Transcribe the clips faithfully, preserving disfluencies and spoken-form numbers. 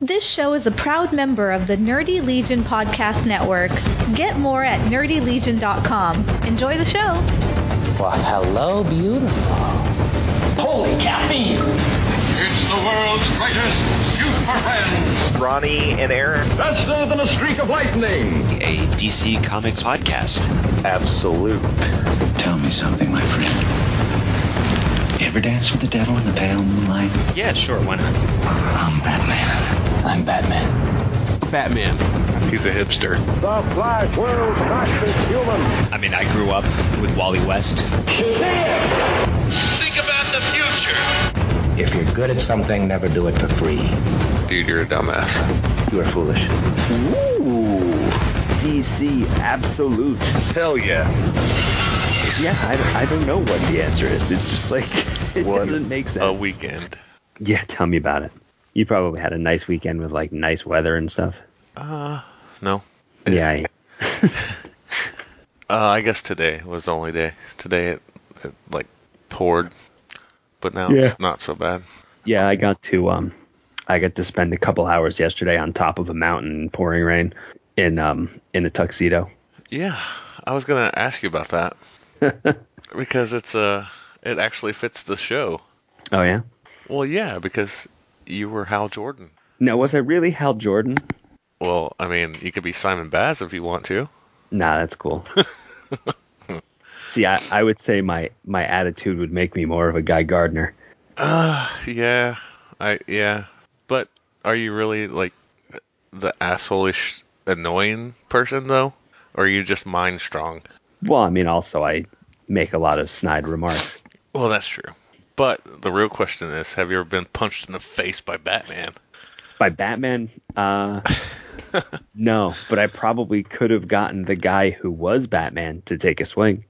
This show is a proud member of the Nerdy Legion Podcast Network. Get more at nerdy legion dot com. Enjoy the show. Well, hello, beautiful. Holy caffeine! It's the world's greatest super friends. Ronnie and Aaron. Faster than a streak of lightning. A D C Comics podcast. Absolute. Tell me something, my friend. You ever dance with the devil in the pale moonlight? Yeah, sure, why not? I'm Batman. I'm Batman. Batman. He's a hipster. The Flash, world's fastest human. I mean, I grew up with Wally West. Shazam! Think about the future. If you're good at something, never do it for free. Dude, you're a dumbass. You are foolish. Ooh. D C Absolute. Hell yeah. Yeah, I, I don't know what the answer is. It's just like, it What doesn't make sense. A weekend. Yeah, tell me about it. You probably had a nice weekend with like nice weather and stuff. Uh, no. Yeah. I, uh, I guess today was the only day. Today it, it like poured, but now Yeah. it's not so bad. yeah, I got to um, I got to spend a couple hours yesterday on top of a mountain in pouring rain in um in a tuxedo. Yeah, I was gonna ask you about that because it's uh it actually fits the show. Oh yeah. Well, yeah, because you were Hal Jordan. No, was I really Hal Jordan? Well, I mean, you could be Simon Baz if you want to. Nah, that's cool. See, I, I would say my, my attitude would make me more of a Guy Gardner. Uh, yeah, I yeah, but are you really like the asshole-ish, annoying person though, or are you just mind strong? Well, I mean, also I make a lot of snide remarks. Well, that's true. But the real question is, have you ever been punched in the face by Batman? By Batman, uh, no, but I probably could have gotten the guy who was Batman to take a swing.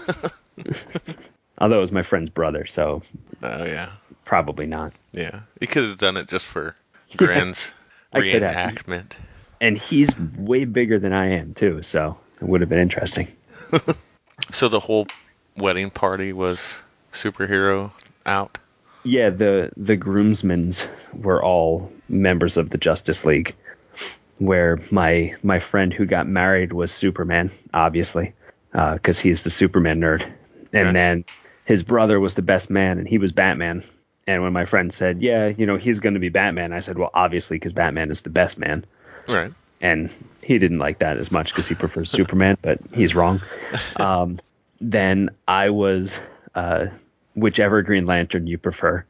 Although it was my friend's brother, so Oh yeah, probably not. yeah. You could have done it just for Gran's I could have. reenactment. And he's way bigger than I am too, so it would have been interesting. So the whole wedding party was superhero out? Yeah, the the groomsmen were all members of the Justice League, where my my friend who got married was Superman, obviously, because uh, he's the Superman nerd. And Right. then his brother was the best man, and he was Batman. And when my friend said, yeah, you know, he's going to be Batman, I said, well, obviously, because Batman is the best man. Right. And he didn't like that as much because he prefers Superman, but he's wrong. Um, then I was uh, whichever Green Lantern you prefer.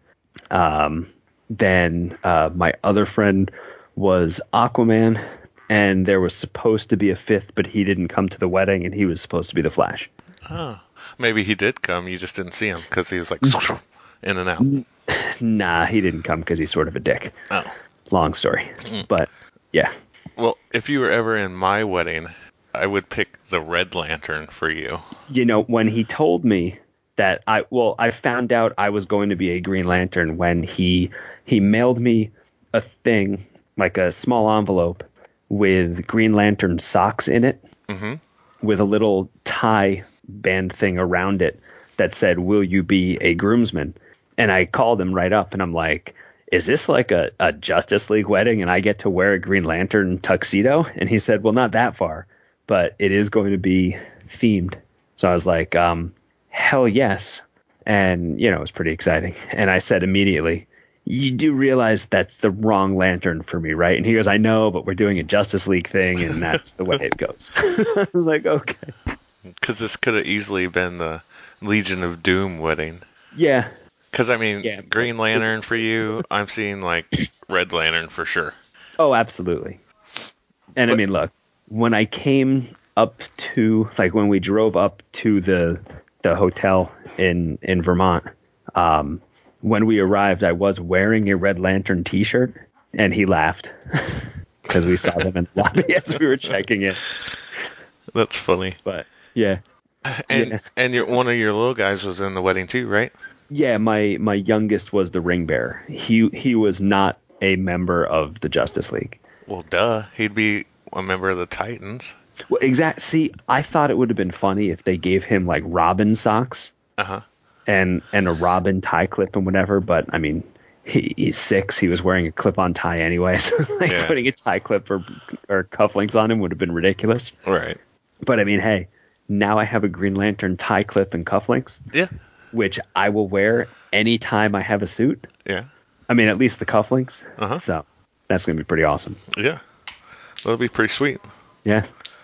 Um, then uh, my other friend was Aquaman, and there was supposed to be a fifth, but he didn't come to the wedding, and he was supposed to be the Flash. Oh, maybe he did come. You just didn't see him because he was like in and out. Nah, he didn't come because he's sort of a dick. Oh. Long story. But, yeah. Well, if you were ever in my wedding, I would pick the Red Lantern for you. You know, when he told me that I, well, I found out I was going to be a Green Lantern when he, he mailed me a thing, like a small envelope with Green Lantern socks in it, Mm-hmm. with a little tie band thing around it that said, will you be a groomsman? And I called him right up and I'm like, is this like a, a Justice League wedding and I get to wear a Green Lantern tuxedo? And he said, well, not that far, but it is going to be themed. So I was like, um, hell yes. And, you know, it was pretty exciting. And I said immediately, you do realize that's the wrong lantern for me, right? And he goes, I know, but we're doing a Justice League thing and that's the way it goes. I was like, okay. Because this could have easily been the Legion of Doom wedding. Yeah. Because, I mean, Yeah. Green Lantern for you, I'm seeing, like, Red Lantern for sure. Oh, absolutely. And But- I mean, look, when I came up to, like, when we drove up to the the hotel in, in Vermont, um, when we arrived, I was wearing a Red Lantern t-shirt, and he laughed because we saw them in the lobby as we were checking in. That's funny. But, yeah. And Yeah. and your one of your little guys was in the wedding too, right? Yeah, my, my youngest was the ring bearer. He, he was not a member of the Justice League. Well, duh. He'd be a member of the Titans. Well, exact. See, I thought it would have been funny if they gave him like Robin socks Uh-huh. and and a Robin tie clip and whatever. But I mean, he, he's six. He was wearing a clip-on tie anyway, so like Yeah. putting a tie clip or or cufflinks on him would have been ridiculous. Right. But I mean, hey, now I have a Green Lantern tie clip and cufflinks, Yeah. which I will wear anytime I have a suit. Yeah. I mean, at least the cufflinks. Uh-huh. So that's going to be pretty awesome. Yeah. That'll be pretty sweet. Yeah.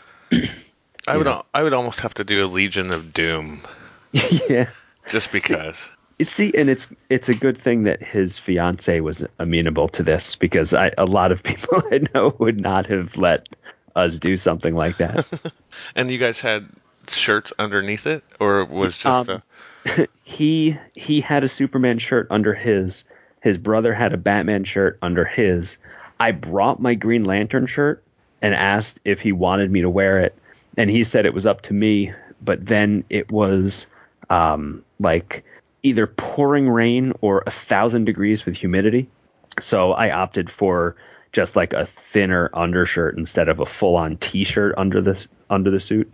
I would Yeah. al- I would almost have to do a Legion of Doom Yeah. just because. See, and it's it's a good thing that his fiance was amenable to this, because I, a lot of people I know would not have let us do something like that. And you guys had shirts underneath it, or was just Um, a... he he had a Superman shirt under his. His brother had a Batman shirt under his. I brought my Green Lantern shirt and asked if he wanted me to wear it, and he said it was up to me. But then it was um, like either pouring rain or a thousand degrees with humidity, so I opted for just like a thinner undershirt instead of a full-on T-shirt under the under the suit.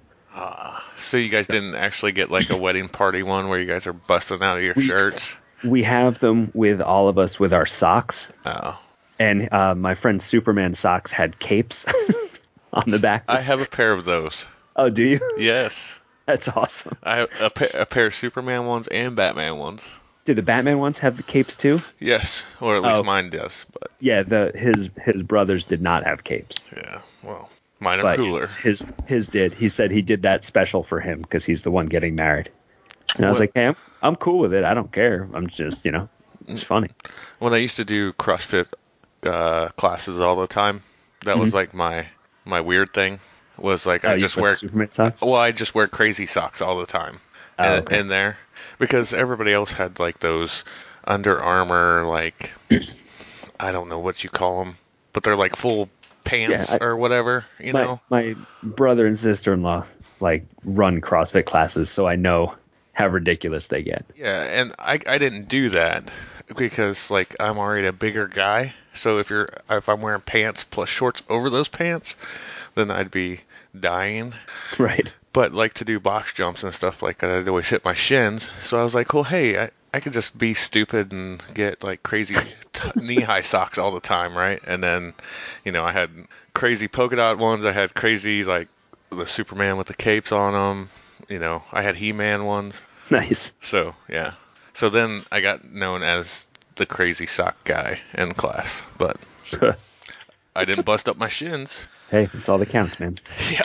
So you guys didn't actually get like a wedding party one where you guys are busting out of your We- shirts? We have them with all of us with our socks. Oh. And uh, my friend Superman socks had capes on the back. I have a pair of those. Oh, do you? Yes. That's awesome. I have a, pa- a pair of Superman ones and Batman ones. Do the Batman ones have the capes too? Yes, or at least Oh. mine does. But Yeah, the his his brothers did not have capes, yeah, well, mine are but cooler. yes, his his did. He said he did that special for him because he's the one getting married. And I was What- like, hey, I'm, I'm cool with it. I don't care. I'm just, you know, it's funny. When I used to do CrossFit uh, classes all the time, that was like my my weird thing. Was like Mm-hmm. Oh, I you just put wear Superman socks. well, I just wear crazy socks all the time. Oh, in, okay. in there because everybody else had like those Under Armour, like I don't know what you call them, but they're like full pants Yeah, I- or whatever, you my, know. my brother and sister-in-law like run CrossFit classes, so I know how ridiculous they get. Yeah, and I I didn't do that because like I'm already a bigger guy. So if you're if I'm wearing pants plus shorts over those pants, then I'd be dying. Right. But like to do box jumps and stuff like that, I'd always hit my shins. So I was like, well, hey, I, I could just be stupid and get like crazy t- knee-high socks all the time, right? And then, you know, I had crazy polka dot ones. I had crazy like the Superman with the capes on them. You know, I had He-Man ones. Nice. So yeah. So then I got known as the crazy sock guy in class, but I didn't bust up my shins. Hey, it's all that counts, man. Yeah.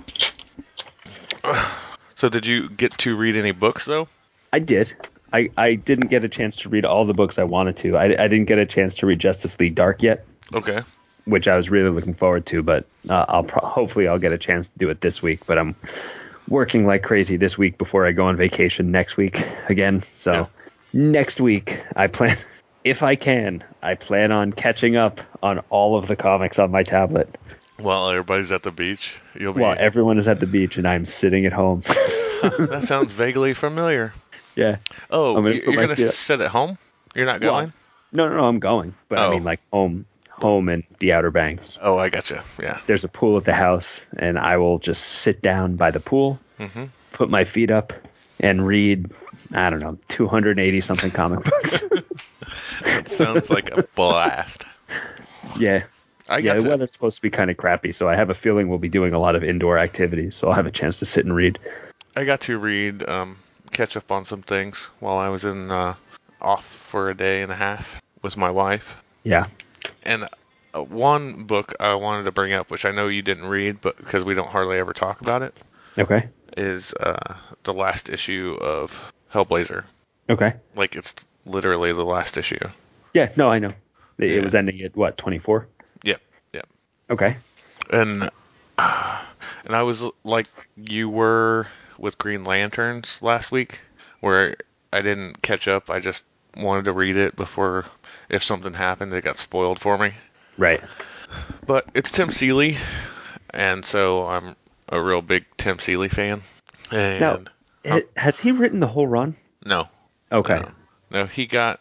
So did you get to read any books though? I did. I, I didn't get a chance to read all the books I wanted to. I, I didn't get a chance to read Justice League Dark yet, Okay. which I was really looking forward to. But uh, I'll pro- hopefully I'll get a chance to do it this week. But I'm working like crazy this week before I go on vacation next week again. So Yeah. next week I plan, if I can, I plan on catching up on all of the comics on my tablet. While everybody's at the beach, you'll be. While everyone is at the beach and I'm sitting at home. That sounds vaguely familiar. Yeah. Oh, I'm gonna you- put you're my gonna feet up. sit at home? You're not Well, going? No, no, no, I'm going. But I Oh. mean, like home, home in the Outer Banks. Oh, I gotcha. Yeah. There's a pool at the house, and I will just sit down by the pool, Mm-hmm. put my feet up, and read, I don't know, two hundred eighty something comic books. That sounds like a blast. yeah. I yeah, got the to, weather's supposed to be kind of crappy, so I have a feeling we'll be doing a lot of indoor activities, so I'll have a chance to sit and read. I got to read, um, catch up on some things while I was in uh, off for a day and a half with my wife. Yeah. And uh, one book I wanted to bring up, which I know you didn't read, but because we don't hardly ever talk about it, Okay. is uh, the last issue of Hellblazer. Okay. Like, it's literally the last issue. Yeah, no, I know. It, Yeah. it was ending at, what, twenty-four? Yep, yep. Okay. And uh, and I was like you were with Green Lanterns last week, where I didn't catch up. I just wanted to read it before, if something happened, it got spoiled for me. Right. But it's Tim Seeley, and so I'm a real big Tim Seeley fan. And Now, it, has he written the whole run? no, Okay. no, no, he got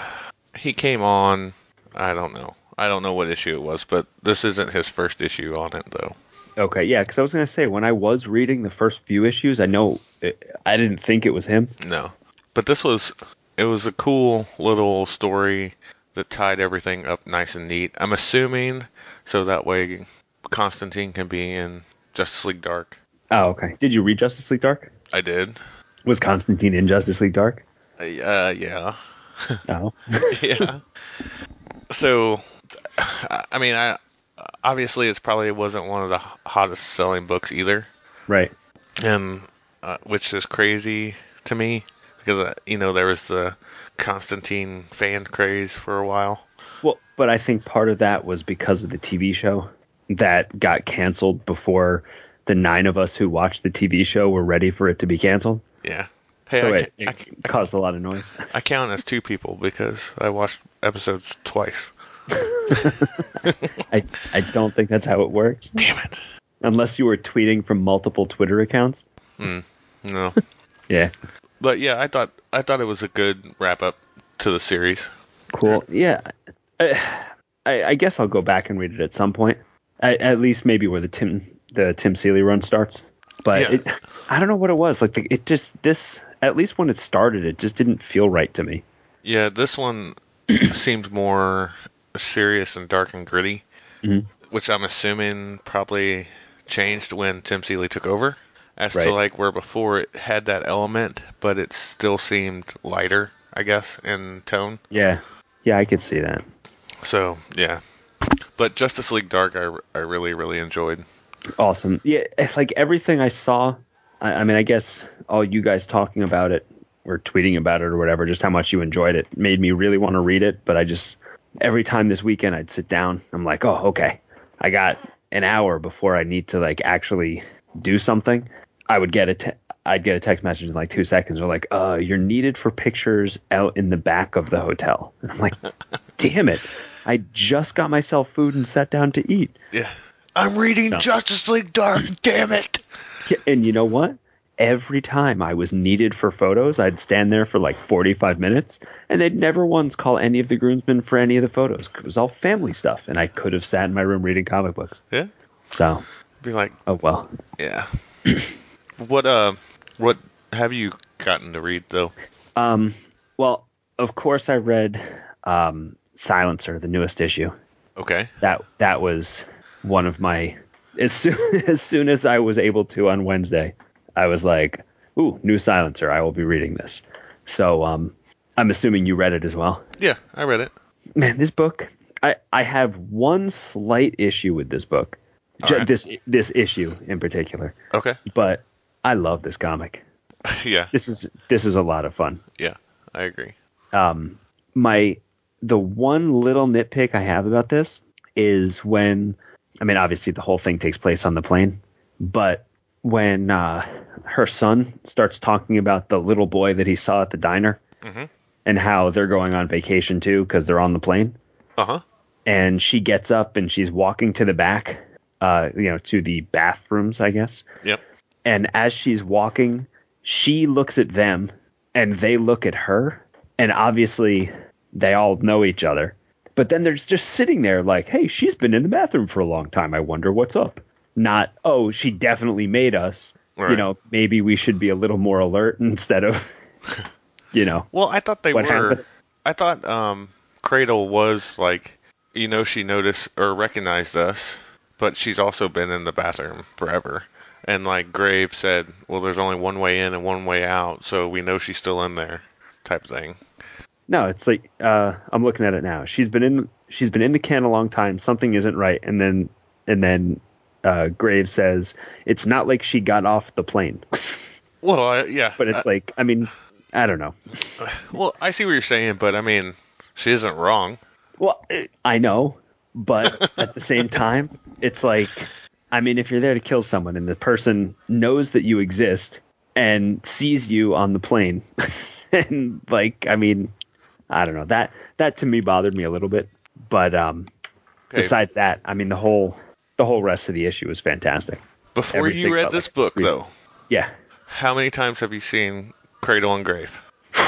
he came on. I don't know. I don't know what issue it was, but this isn't his first issue on it though. Okay, yeah, because I was going to say, when I was reading the first few issues, I know, it, I didn't think it was him. No, but this was it was a cool little story that tied everything up nice and neat. I'm assuming so that way Constantine can be in Justice League Dark. Oh, okay. Did you read Justice League Dark? I did. Was Constantine in Justice League Dark? Uh, yeah. Oh. Yeah. So, I mean, I obviously it's probably wasn't one of the hottest selling books either. Right. And uh, which is crazy to me because uh, you know there was the Constantine fan craze for a while. Well, but I think part of that was because of the T V show that got canceled before the nine of us who watched the T V show were ready for it to be canceled. Yeah. Hey, so I, it, it I, caused a lot of noise. I count as two people because I watched episodes twice. I I don't think that's how it works. Damn it. Unless you were tweeting from multiple Twitter accounts. Mm, no. Yeah. But yeah, I thought I thought it was a good wrap up to the series. Cool. Yeah. I, I, I guess I'll go back and read it at some point. I, at least maybe where the Tim the Tim Seeley run starts. But yeah. it, I don't know what it was. Like the, it just this at least when it started, it just didn't feel right to me. Yeah, this one seemed more serious and dark and gritty, mm-hmm. which I'm assuming probably changed when Tim Seeley took over. As right. to like where before it had that element, but it still seemed lighter, I guess, in tone. Yeah, yeah, I could see that. So yeah, but Justice League Dark, I, I really really enjoyed. Awesome. Yeah, it's like everything I saw. I, I mean, I guess all you guys talking about it or tweeting about it or whatever, just how much you enjoyed it, made me really want to read it. But I just every time this weekend I'd sit down, I'm like, oh, okay, I got an hour before I need to like actually do something. I would get a te- I'd get a text message in like two seconds. Or like, uh, you're needed for pictures out in the back of the hotel. And I'm like, damn it. I just got myself food and sat down to eat. Yeah. I'm reading so. Justice League Dark, damn it. Yeah, and you know what? Every time I was needed for photos, I'd stand there for like forty-five minutes, and they'd never once call any of the groomsmen for any of the photos. It was all family stuff, and I could have sat in my room reading comic books. Yeah. So. Be like, oh, well. Yeah. What uh, what have you gotten to read though? Um, well, of course I read um, Silencer, the newest issue. Okay. That that was one of my as soon as soon as I was able to on Wednesday, I was like, "Ooh, new Silencer! I will be reading this." So, um, I'm assuming you read it as well. Yeah, I read it. Man, this book, I I have one slight issue with this book, J- right. this this issue in particular. Okay. But I love this comic. Yeah. This is this is a lot of fun. Yeah, I agree. Um, my the one little nitpick I have about this is when, I mean, obviously the whole thing takes place on the plane, but when uh, her son starts talking about the little boy that he saw at the diner mm-hmm. and how they're going on vacation too because they're on the plane. Uh huh. And she gets up and she's walking to the back, uh, you know, to the bathrooms, I guess. Yep. And as she's walking, she looks at them and they look at her. And obviously they all know each other. But then they're just sitting there like, hey, she's been in the bathroom for a long time. I wonder what's up. Not, oh, she definitely made us. Right. You know, maybe we should be a little more alert instead of, you know. Well, I thought they what were. happened. I thought um, Cradle was like, you know, she noticed or recognized us, but she's also been in the bathroom forever. And like Grave said, well, there's only one way in and one way out, so we know she's still in there, type thing. No, it's like uh, I'm looking at it now. She's been in she's been in the can a long time. Something isn't right, and then and then uh, Grave says it's not like she got off the plane. Well, uh, yeah, but it's uh, like I mean I don't know. Well, I see what you're saying, but I mean she isn't wrong. Well, I know, but at the same time, it's like. I mean, if you're there to kill someone and the person knows that you exist and sees you on the plane and like, I mean, I don't know, that, that to me bothered me a little bit, but, um, okay. Besides that, I mean, the whole, the whole rest of the issue is fantastic. Before Everything you read this like book though. Yeah. How many times have you seen Cradle and Grave?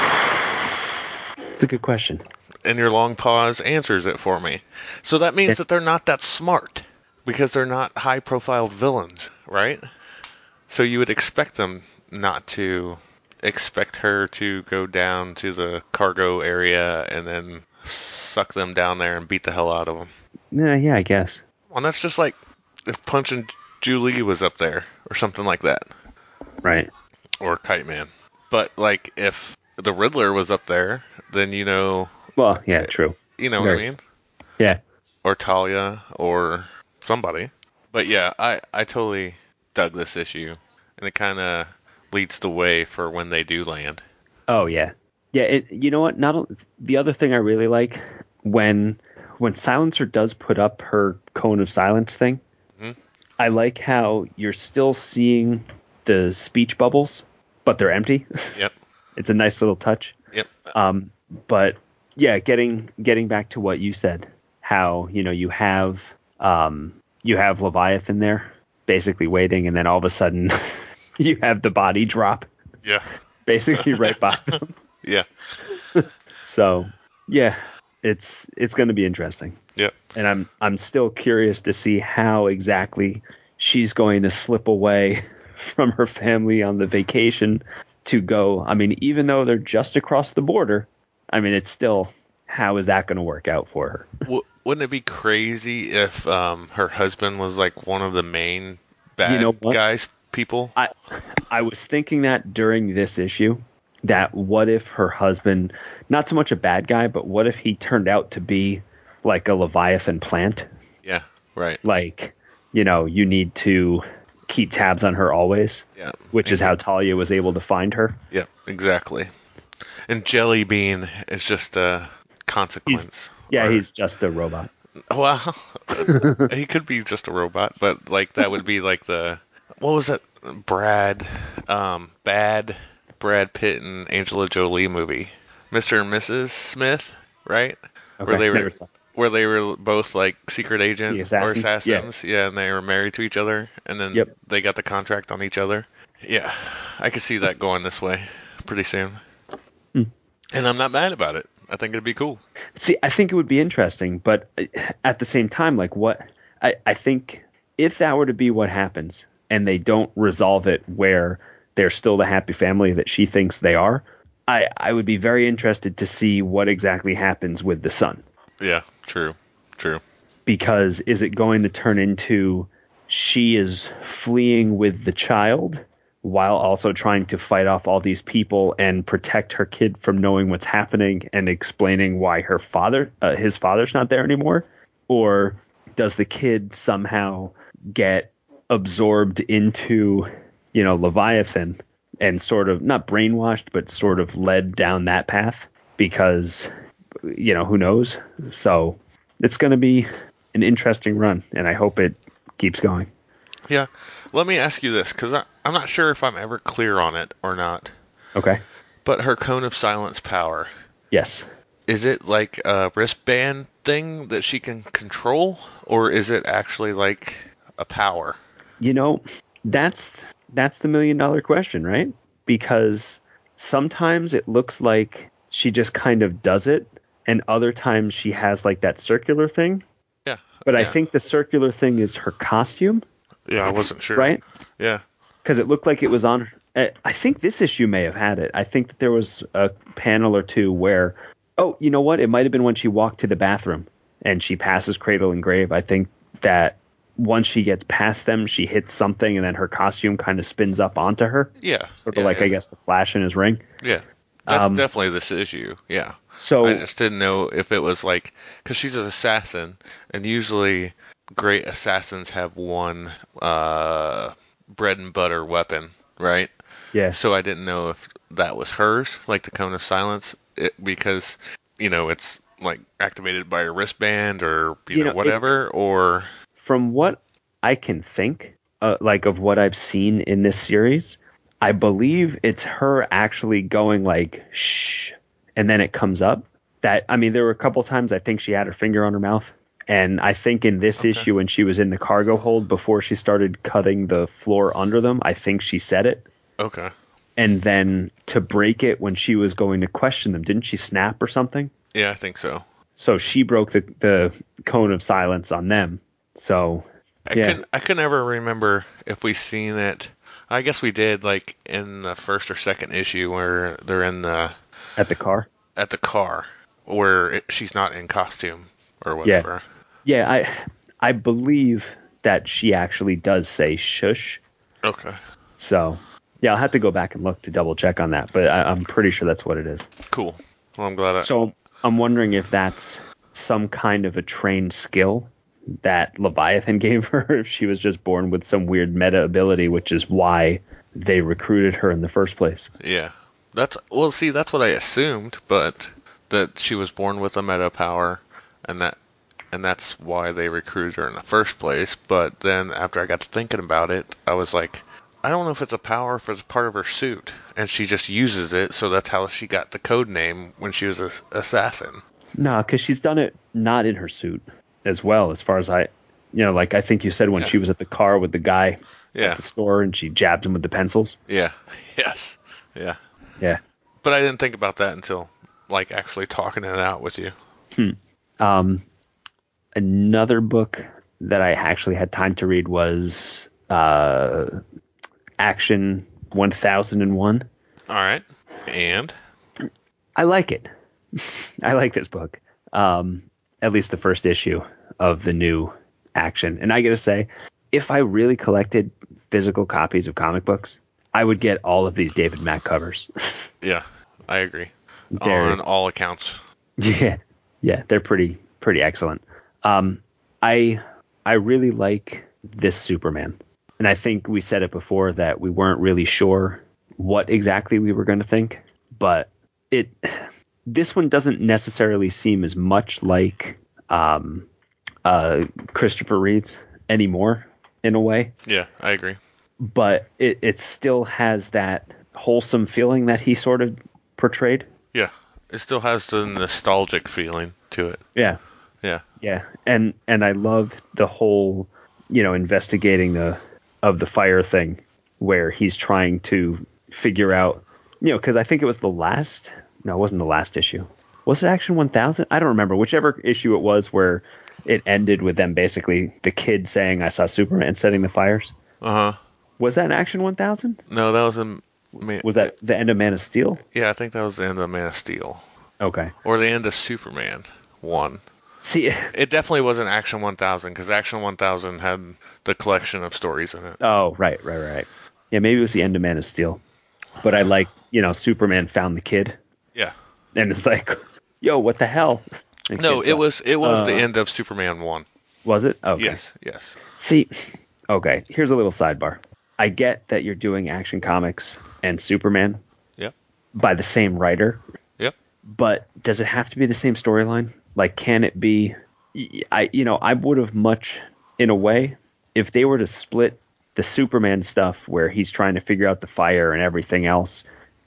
It's a good question. And your long pause answers it for me. So that means yeah. that they're not that smart. Because they're not high-profile villains, right? So you would expect them not to expect her to go down to the cargo area and then suck them down there and beat the hell out of them. Yeah, yeah, I guess. Well, that's just like if Punch and Julie was up there or something like that. Right. Or Kite Man. But, like, if the Riddler was up there, then, you know... Well, yeah, true. You know Very what I mean? Yeah. Or Talia, or somebody. But, yeah, I, I totally dug this issue. And it kind of leads the way for when they do land. Oh, yeah. Yeah, it, you know what? Not the other thing I really like, when when Silencer does put up her cone of silence thing, mm-hmm. I like how you're still seeing the speech bubbles, but they're empty. Yep. It's a nice little touch. Yep. Um, but yeah, getting getting back to what you said, how you know you have um, you have Leviathan there, basically waiting, and then all of a sudden you have the body drop. Yeah. Basically right by them. Yeah. So yeah, it's it's going to be interesting. Yep. And I'm I'm still curious to see how exactly she's going to slip away from her family on the vacation to go. I mean, even though they're just across the border, I mean, it's still, how is that going to work out for her? W- wouldn't it be crazy if um, her husband was like one of the main bad you know guys, people? I I was thinking that during this issue, that what if her husband, not so much a bad guy, but what if he turned out to be like a Leviathan plant? Yeah, right. Like, you know, you need to keep tabs on her always. Yeah. Which is how Talia was able to find her. Yep, exactly. And Jelly Bean is just a consequence. He's, yeah, or, he's just a robot. Well, he could be just a robot, but like that would be like the, what was that Brad, um, bad Brad Pitt and Angela Jolie movie, Mister and Missus Smith, right? Okay, where they were never saw. where they were both like secret agent assassins? or assassins, yeah. yeah, and they were married to each other, and then yep. they got the contract on each other. Yeah, I could see that going this way pretty soon. Hmm. And I'm not mad about it. I think it'd be cool. See, I think it would be interesting, but at the same time, like what I, I think if that were to be what happens and they don't resolve it where they're still the happy family that she thinks they are, I, I would be very interested to see what exactly happens with the son. Yeah, true, true. Because is it going to turn into she is fleeing with the child while also trying to fight off all these people and protect her kid from knowing what's happening and explaining why her father, uh, his father's not there anymore? Or does the kid somehow get absorbed into, you know, Leviathan and sort of not brainwashed, but sort of led down that path? Because, you know, who knows? So it's going to be an interesting run, and I hope it keeps going. Yeah. Let me ask you this, because I'm not sure if I'm ever clear on it or not. Okay. But her cone of silence power. Yes. Is it like a wristband thing that she can control, or is it actually like a power? You know, that's that's the million dollar question, right? Because sometimes it looks like she just kind of does it, and other times she has like that circular thing. Yeah. But yeah. I think the circular thing is her costume. Yeah, I wasn't sure. Right? Yeah. Because it looked like it was on. I think this issue may have had it. I think that there was a panel or two where, oh, you know what? It might have been when she walked to the bathroom and she passes Cradle and Grave. I think that once she gets past them, she hits something and then her costume kind of spins up onto her. Yeah. Sort of yeah, like, yeah. I guess, the Flash in his ring. Yeah. That's Um, definitely this issue. Yeah. So I just didn't know if it was like, because she's an assassin, and usually great assassins have one uh, bread and butter weapon, right? yeah. So I didn't know if that was hers, like the Cone of Silence, it, because, you know, it's like activated by a wristband or, you, You know, know, it- whatever, or... From what I can think, uh, like of what I've seen in this series, I believe it's her actually going like, shh, and then it comes up. That, I mean, there were a couple times I think she had her finger on her mouth. And I think in this Okay. issue, when she was in the cargo hold before she started cutting the floor under them, I think she said it. Okay. And then to break it when she was going to question them, didn't she snap or something? Yeah, I think so. So she broke the, the cone of silence on them. So, I yeah. could I could never remember if we seen it. I guess we did, like in the first or second issue where they're in the At the car? at the car. where it, she's not in costume or whatever. Yeah, I I believe that she actually does say shush. Okay. So, yeah, I'll have to go back and look to double check on that, but I, I'm pretty sure that's what it is. Cool. Well, I'm glad I... So, I'm wondering if that's some kind of a trained skill that Leviathan gave her, if she was just born with some weird meta ability, which is why they recruited her in the first place. Yeah. That's well, see, that's what I assumed, but that she was born with a meta power, and that and that's why they recruited her in the first place. But then after I got to thinking about it, I was like, I don't know if it's a power, if it's part of her suit, and she just uses it, so that's how she got the code name when she was an assassin. No, because she's done it not in her suit as well, as far as I, you know, like I think you said when Yeah. she was at the car with the guy Yeah. at the store and she jabbed him with the pencils. Yeah. Yes. Yeah. Yeah. But I didn't think about that until, like, actually talking it out with you. Hmm. Um, another book that I actually had time to read was uh, Action one thousand one. All right. And? I like it. I like this book. Um, at least the first issue of the new Action. And I got to say, if I really collected physical copies of comic books, I would get all of these David Mack covers. Yeah, I agree. They're- On all accounts. Yeah, yeah, they're pretty pretty excellent. Um, I I really like this Superman, and I think we said it before that we weren't really sure what exactly we were going to think, but it this one doesn't necessarily seem as much like um, uh, Christopher Reeves anymore in a way, Yeah, I agree. but it it still has that wholesome feeling that he sort of portrayed. Yeah, it still has the nostalgic feeling to it. Yeah. Yeah. Yeah, and and I love the whole, you know, investigating the of the fire thing, where he's trying to figure out, you know, because I think it was the last, no, it wasn't the last issue. Was it Action one thousand? I don't remember. Whichever issue it was, where it ended with them basically the kid saying, "I saw Superman setting the fires." Uh huh. Was that in Action one thousand? No, that was a. Man, Was that the end of Man of Steel? Yeah, I think that was the end of Man of Steel, Okay. or the end of Superman one. See, It definitely wasn't Action one thousand because Action one thousand had the collection of stories in it. oh, right, right, right. Yeah, maybe it was the end of Man of Steel. But I like, you know, Superman found the kid. Yeah. And it's like, yo, what the hell? And No, kid's it like, was it was uh, the end of Superman one. Was it? Okay. Yes, yes. See, okay, here's a little sidebar. I get that you're doing Action Comics and Superman Yep. by the same writer, Yep. but does it have to be the same storyline? Like, can it be? I, you know, I would have much, in a way, if they were to split the Superman stuff where he's trying to figure out the fire and everything else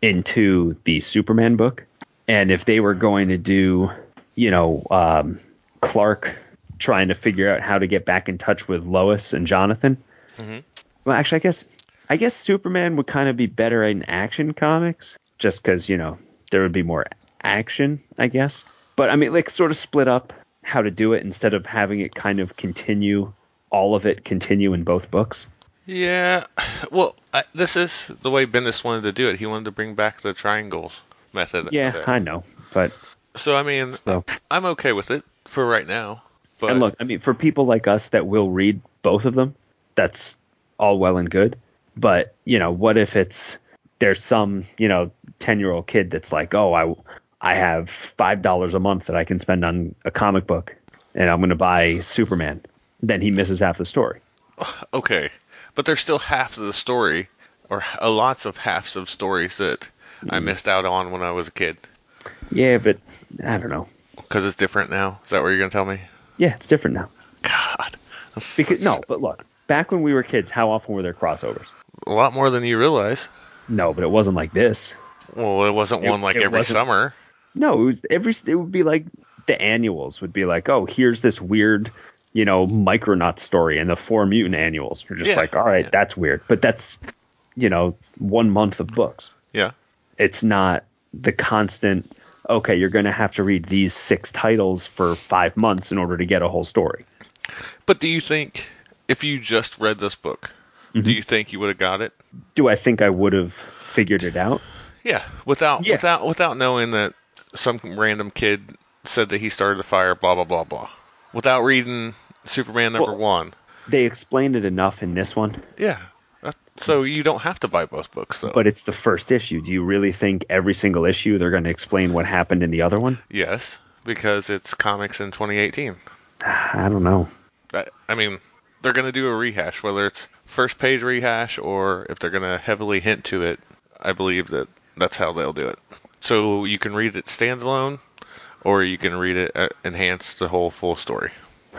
into the Superman book, and if they were going to do, you know, um, Clark trying to figure out how to get back in touch with Lois and Jonathan. Mm-hmm. Well, actually, I guess I guess Superman would kind of be better in Action Comics, just because, you know, there would be more action, I guess. But I mean, like, sort of split up how to do it instead of having it kind of continue, all of it continue in both books. Yeah. Well, I, this is the way Bendis wanted to do it. He wanted to bring back the triangles method. Yeah, of it. I know, but So I mean, So- I'm okay with it for right now. But and look, I mean, for people like us that will read both of them, that's all well and good. But, you know, what if it's there's some, you know, ten-year-old kid that's like, oh, I, I have five dollars a month that I can spend on a comic book, and I'm going to buy Superman. Then he misses half the story. okay, but there's still half of the story, or uh, lots of halves of stories that Mm. I missed out on when I was a kid. Yeah, but I don't know. Because it's different now. Is that what you're gonna tell me? Yeah, it's different now. God, that's Because such- no, but look, back when we were kids, how often were there crossovers? a lot more than you realize. No, but it wasn't like this. Well, it wasn't It- one like it every wasn't- summer. No, it was every. It would be like the annuals would be like, oh, here's this weird, you know, Micronaut story, and the Four Mutant annuals. We're just Yeah, like, all right, yeah. that's weird, but that's, you know, one month of books. Yeah. It's not the constant. Okay, you're going to have to read these six titles for five months in order to get a whole story. But do you think if you just read this book, Mm-hmm. do you think you would have got it? Do I think I would have figured it out? Yeah, without Yeah. without without knowing that some random kid said that he started the fire, blah, blah, blah, blah. Without reading Superman number Well, one. They explained it enough in this one. Yeah. So you don't have to buy both books, though. But it's the first issue. Do you really think every single issue they're going to explain what happened in the other one? Yes, because it's comics in twenty eighteen. I don't know. I, I mean, they're going to do a rehash, whether it's first page rehash or if they're going to heavily hint to it. I believe that that's how they'll do it. So you can read it standalone, or you can read it uh, enhanced the whole full story.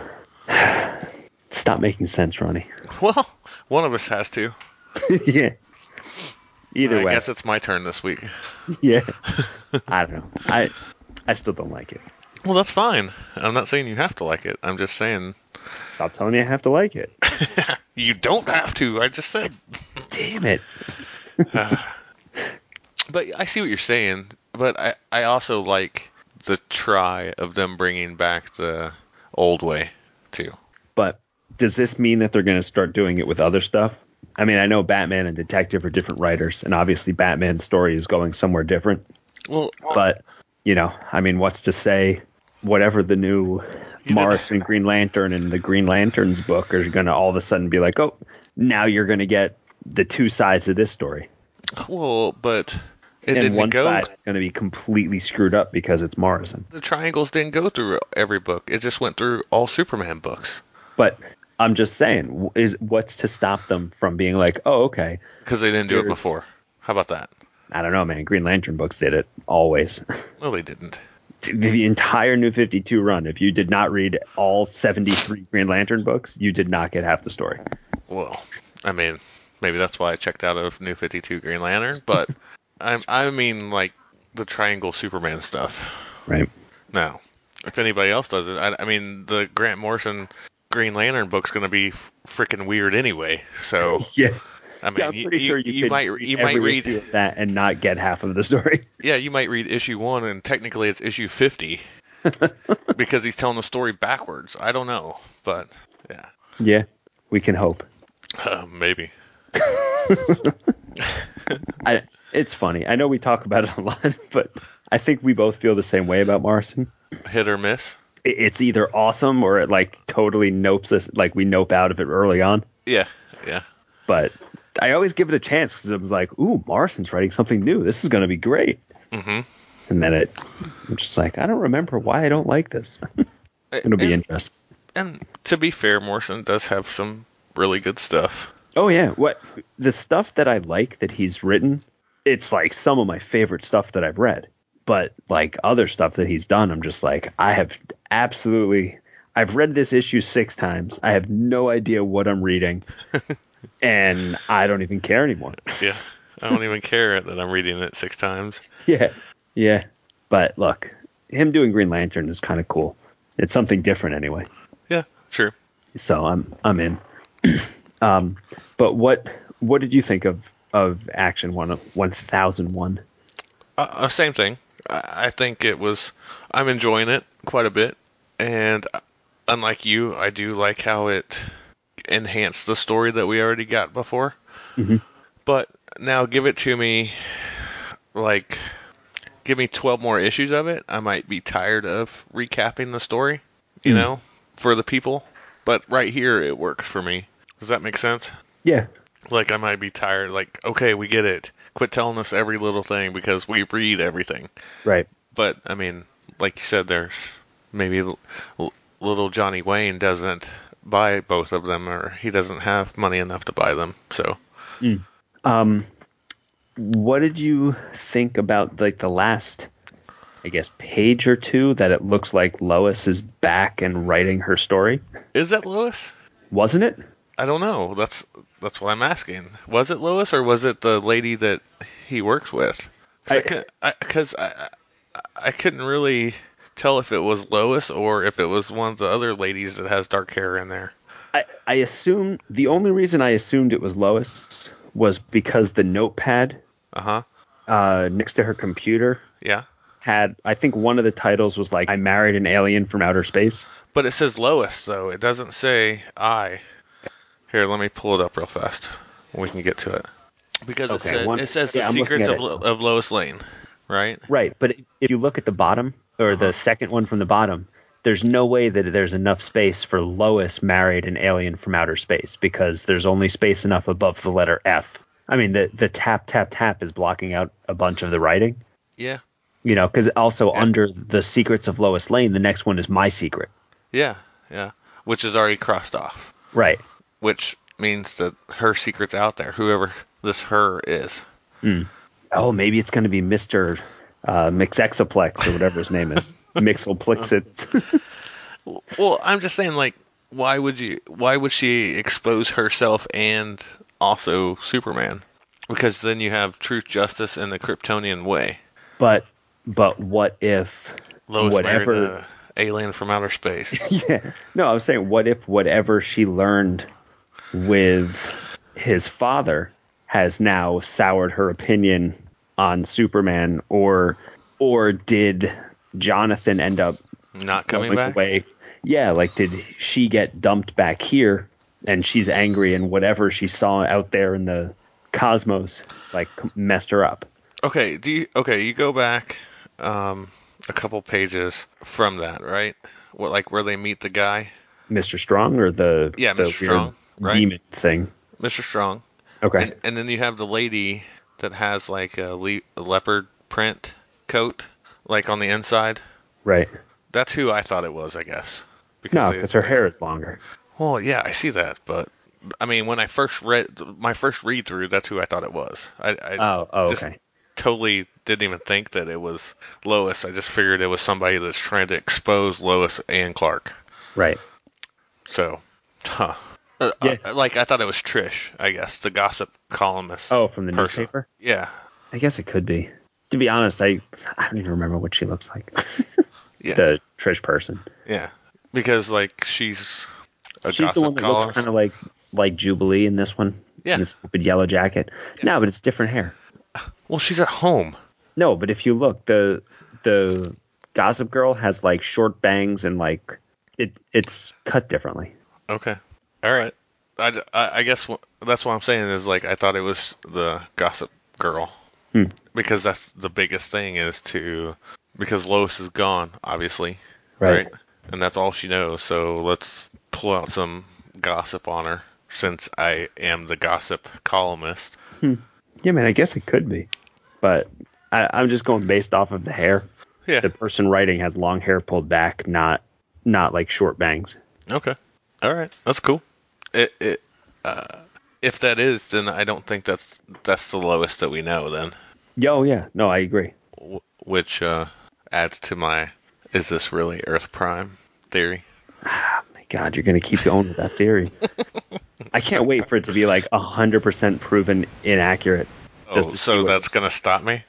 Stop making sense, Ronnie. Well, one of us has to. Yeah. Either I way. I guess it's my turn this week. Yeah. I don't know. I I still don't like it. Well, that's fine. I'm not saying you have to like it. I'm just saying. Stop telling me I have to like it. You don't have to. I just said. Damn it. uh, but I see what you're saying. But I, I also like the try of them bringing back the old way, too. But does this mean that they're going to start doing it with other stuff? I mean, I know Batman and Detective are different writers, and obviously Batman's story is going somewhere different. Well, but, you know, I mean, what's to say whatever the new Morrison Green Lantern and the Green Lanterns book are going to all of a sudden be like, oh, now you're going to get the two sides of this story. Well, but it and didn't one go. side is going to be completely screwed up because it's Morrison. The triangles didn't go through every book. It just went through all Superman books. But I'm just saying, is what's to stop them from being like, oh, okay. Because they didn't do it before. How about that? I don't know, man. Green Lantern books did it always. No, they didn't. The entire New fifty-two run, if you did not read all seventy-three Green Lantern books, you did not get half the story. Well, I mean, maybe that's why I checked out of New fifty-two Green Lantern, but I, I mean, like, the Triangle Superman stuff. Right. Now, if anybody else does it, I, I mean, the Grant Morrison Green Lantern book's going to be freaking weird anyway, so... yeah. I mean, yeah, I'm pretty you, sure you, you could might read you every might read issue of that and not get half of the story. Yeah, you might read issue one and technically it's issue fifty because he's telling the story backwards. I don't know, but yeah. Yeah, we can hope. Uh, maybe. I, it's funny. I know we talk about it a lot, but I think we both feel the same way about Morrison. Hit or miss? It, it's either awesome or it like totally nopes us, like we nope out of it early on. Yeah, yeah. But I always give it a chance because I was like, ooh, Morrison's writing something new. This is going to be great. Mm-hmm. And then it, I'm just like, I don't remember why I don't like this. It'll be and, interesting. And to be fair, Morrison does have some really good stuff. Oh, yeah. What the stuff that I like that he's written, it's like some of my favorite stuff that I've read. But like other stuff that he's done, I'm just like, I have absolutely, I've read this issue six times. I have no idea what I'm reading. And I don't even care anymore. Yeah, I don't even care that I'm reading it six times. Yeah, yeah. But look, him doing Green Lantern is kind of cool. It's something different anyway. Yeah, sure. So I'm I'm in. um, but what what did you think of of Action One One Thousand One? Uh, same thing. I, I think it was. I'm enjoying it quite a bit, and unlike you, I do like how it enhance the story that we already got before. Mm-hmm. But now give it to me, like, give me twelve more issues of it. I might be tired of recapping the story, you mm. know, for the people. But right here, it works for me. Does that make sense? Yeah. Like, I might be tired, like, okay, we get it. Quit telling us every little thing because we read everything. Right. But, I mean, like you said, there's maybe l- little Johnny Wayne doesn't buy both of them, or he doesn't have money enough to buy them. So, mm. um, what did you think about like the last, I guess, page or two that it looks like Lois is back and writing her story? Is that Lois? Wasn't it? I don't know. That's that's what I'm asking. Was it Lois or was it the lady that he works with? Because I, I, I, I couldn't really tell if it was Lois or if it was one of the other ladies that has dark hair in there. I, I assume the only reason I assumed it was Lois was because the notepad uh-huh. uh, next to her computer yeah. had, I think one of the titles was like, I married an alien from outer space. But it says Lois, though. It doesn't say I. Here, let me pull it up real fast. We can get to it. Because okay, it, said, one, it says yeah, The I'm Secrets of, it. of Lois Lane, right? Right, but if you look at the bottom, or Uh-huh. the second one from the bottom, there's no way that there's enough space for Lois married an alien from outer space, because there's only space enough above the letter F. I mean, the, the tap, tap, tap is blocking out a bunch of the writing. Yeah. You know, because also Yeah. under the Secrets of Lois Lane, the next one is My Secret. Yeah. Yeah. Which is already crossed off. Right. Which means that her secret's out there, whoever this her is. Mm. Oh, maybe it's going to be Mister Uh, Mixexaplex or whatever his name is. Mixoplexit. Well, I'm just saying, like, why would you? Why would she expose herself and also Superman? Because then you have Truth, Justice, and the Kryptonian Way. But but what if Lois whatever married an alien from outer space. Yeah. No, I was saying, what if whatever she learned with his father has now soured her opinion on Superman, or or did Jonathan end up Not coming going back? away? Yeah, like did she get dumped back here and she's angry and whatever she saw out there in the cosmos like messed her up? Okay, do you okay, you go back um a couple pages from that, right? What, like where they meet the guy? Mister Strong or the Yeah, the Mister weird Strong, right? demon thing? Mister Strong. Okay. And, and then you have the lady that has like a, le- a leopard print coat, like on the inside. Right. That's who I thought it was, I guess. No, they- because her hair is longer. Well, yeah, I see that, but I mean, when I first read my first read through, that's who I thought it was. I, I Oh, oh, just okay. totally didn't even think that it was Lois. I just figured it was somebody that's trying to expose Lois and Clark. Right. So, huh. Uh, Yeah. uh, like I thought it was Trish, I guess, the gossip columnist. Oh, from the person. newspaper? Yeah. I guess it could be. To be honest, I I don't even remember what she looks like. Yeah. The Trish person. Yeah. Because like she's a She's the gossip one that columnist. looks kind of like like Jubilee in this one. Yeah. In the stupid yellow jacket. No, but it's different hair. Well, she's at home. No, but if you look, the the Gossip Girl has like short bangs and like it it's cut differently. Okay. All right. I, j- I- I guess wh- that's what I'm saying is like I thought it was the gossip girl. Hmm. Because that's the biggest thing is to because Lois is gone, obviously. Right. And that's all she knows. So let's pull out some gossip on her since I am the gossip columnist. Yeah, man, I guess it could be. But I, I'm just going based off of the hair. Yeah. The person writing has long hair pulled back, not not like short bangs. Okay. All right. That's cool. It it uh, if that is, then I don't think that's that's the lowest that we know then. Oh yeah, no, I agree. W- which uh, adds to my is this really Earth Prime theory? Oh my God, you're gonna keep going with that theory. I can't wait for it to be like a hundred percent proven inaccurate. Just oh, to see so what that's it's- gonna stop me?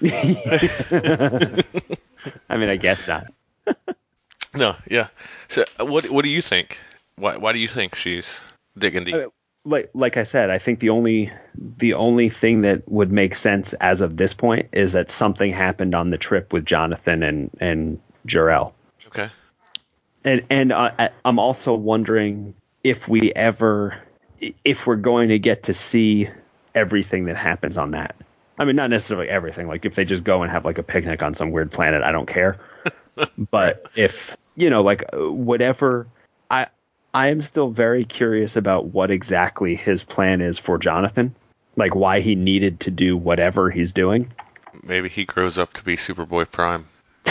I mean, I guess not. No, yeah. So uh, what what do you think? Why why do you think she's digging deep? I mean, like like I said, I think the only the only thing that would make sense as of this point is that something happened on the trip with Jonathan and and Jor-El. Okay. And and uh, I- I'm also wondering if we ever if we're going to get to see everything that happens on that. I mean, not necessarily everything. Like if they just go and have like a picnic on some weird planet, I don't care. But if you know, like uh, whatever, I I am still very curious about what exactly his plan is for Jonathan. Like why he needed to do whatever he's doing. Maybe he grows up to be Superboy Prime.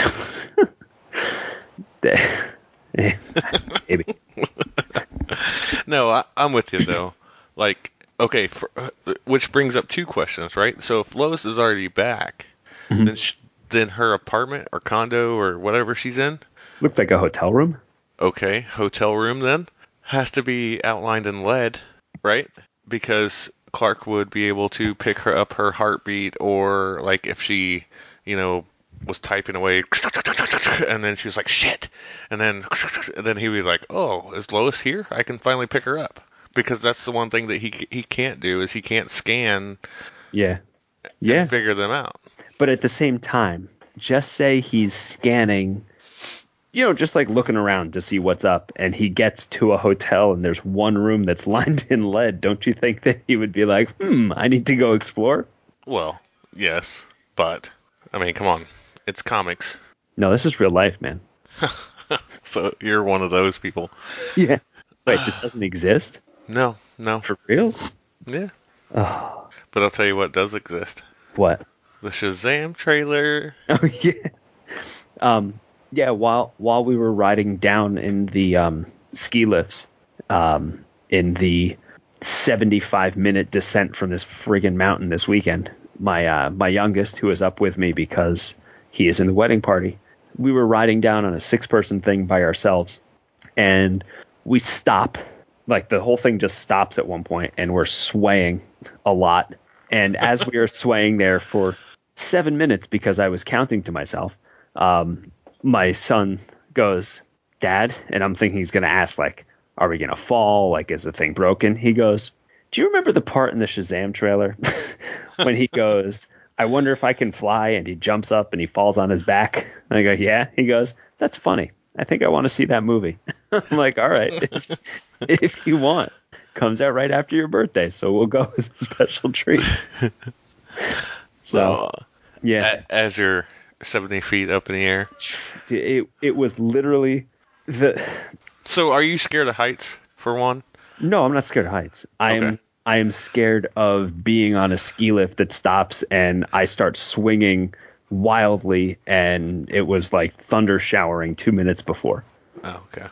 Maybe. No, I, I'm with you though. Like, okay, for, uh, which brings up two questions, right? So if Lois is already back, Mm-hmm. then sh- then her apartment or condo or whatever she's in, Looks like a hotel room. okay, hotel room then has to be outlined in lead, right? Because Clark would be able to pick her up her heartbeat, or like if she, you know, was typing away, and then she was like shit, and then and then he would be like, oh, is Lois here? I can finally pick her up. Because that's the one thing that he he can't do is he can't scan Yeah. Yeah. and figure them out. But at the same time, just say he's scanning, you know, just like looking around to see what's up, and he gets to a hotel and there's one room that's lined in lead. Don't you think that he would be like, hmm, I need to go explore? Well, yes, but I mean, come on, it's comics. No, this is real life, man. So you're one of those people. Yeah. Wait, this doesn't exist? No, no. For reals? Yeah. Oh, But I'll tell you what does exist. what? The Shazam trailer. Oh yeah. Um, yeah. While while we were riding down in the um, ski lifts, um, in the seventy-five minute descent from this friggin' mountain this weekend, my uh, my youngest, who was up with me because he is in the wedding party, we were riding down on a six person thing by ourselves, and we stop. Like the whole thing just stops at one point, and we're swaying a lot. And as we are swaying there for seven minutes, because I was counting to myself, um, my son goes, "Dad," and I'm thinking he's going to ask, like, "Are we going to fall? Like, is the thing broken?" He goes, "Do you remember the part in the Shazam trailer when he goes, 'I wonder if I can fly,' and he jumps up and he falls on his back?" And I go, "Yeah." He goes, "That's funny. I think I want to see that movie." I'm like, "All right, if, if you want." Comes out right after your birthday, so we'll go as a special treat. So, Well, yeah, a- as you're seventy feet up in the air. it it was literally the. So are you scared of heights, for one? No, I'm not scared of heights. I am Okay. I am scared of being on a ski lift that stops and I start swinging wildly, and it was like thunder showering two minutes before. Oh, okay.